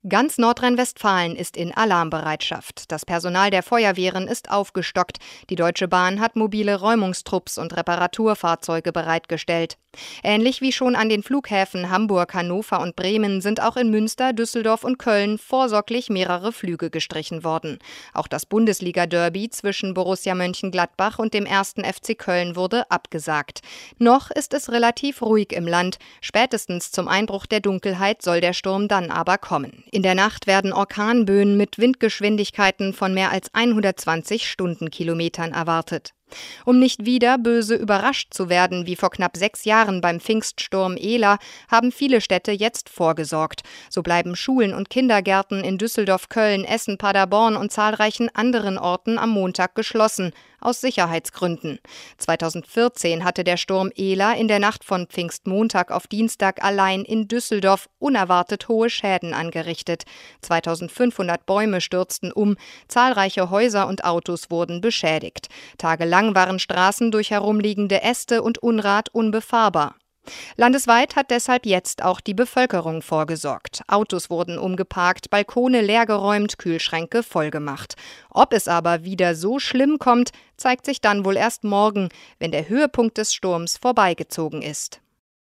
Ganz Nordrhein-Westfalen ist in Alarmbereitschaft. Das Personal der Feuerwehren ist aufgestockt. Die Deutsche Bahn hat mobile Räumungstrupps und Reparaturfahrzeuge bereitgestellt. Ähnlich wie schon an den Flughäfen Hamburg, Hannover und Bremen sind auch in Münster, Düsseldorf und Köln vorsorglich mehrere Flüge gestrichen worden. Auch das Bundesliga-Derby zwischen Borussia Mönchengladbach und dem 1. FC Köln wurde abgesagt. Noch ist es relativ ruhig im Land. Spätestens zum Einbruch der Dunkelheit soll der Sturm dann aber kommen. In der Nacht werden Orkanböen mit Windgeschwindigkeiten von mehr als 120 Stundenkilometern erwartet. Um nicht wieder böse überrascht zu werden wie vor knapp 6 Jahren beim Pfingststurm Ela, haben viele Städte jetzt vorgesorgt. So bleiben Schulen und Kindergärten in Düsseldorf, Köln, Essen, Paderborn und zahlreichen anderen Orten am Montag geschlossen, aus Sicherheitsgründen. 2014 hatte der Sturm Ela in der Nacht von Pfingstmontag auf Dienstag allein in Düsseldorf unerwartet hohe Schäden angerichtet. 2500 Bäume stürzten um, zahlreiche Häuser und Autos wurden beschädigt. Tagelang waren Straßen durch herumliegende Äste und Unrat unbefahrbar. Landesweit hat deshalb jetzt auch die Bevölkerung vorgesorgt. Autos wurden umgeparkt, Balkone leergeräumt, Kühlschränke vollgemacht. Ob es aber wieder so schlimm kommt, zeigt sich dann wohl erst morgen, wenn der Höhepunkt des Sturms vorbeigezogen ist.